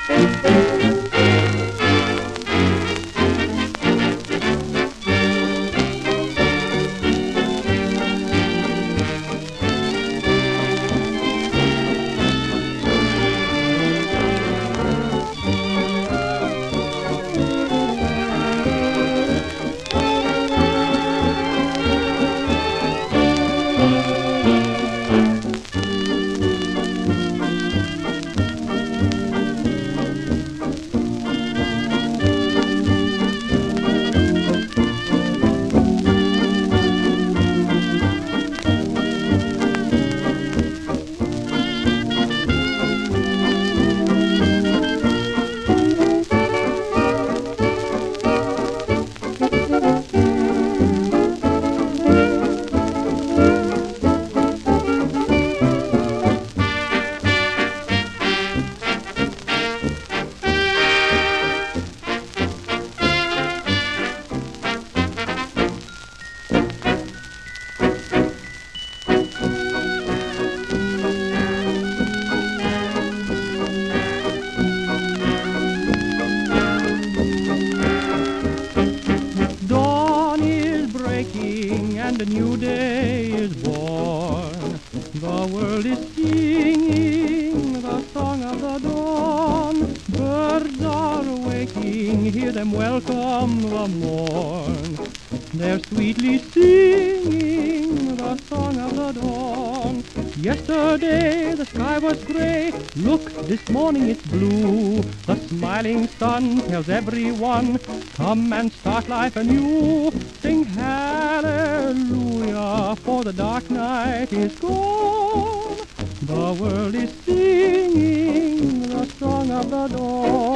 And a new day is born. The world is singing the song of the dawn. Birds are waking, hear them welcome the morn. They're sweetly singing the song of the dawn. Yesterday the sky was gray, look, this morning it's blue. The smiling sun tells everyone, come and start life anew. Sing hallelujah, for the dark night is gone. The world is singing the song of the dawn.